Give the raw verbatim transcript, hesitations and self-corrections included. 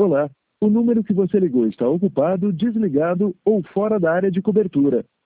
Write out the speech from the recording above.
celular. O número que você ligou está ocupado, desligado ou fora da área de cobertura.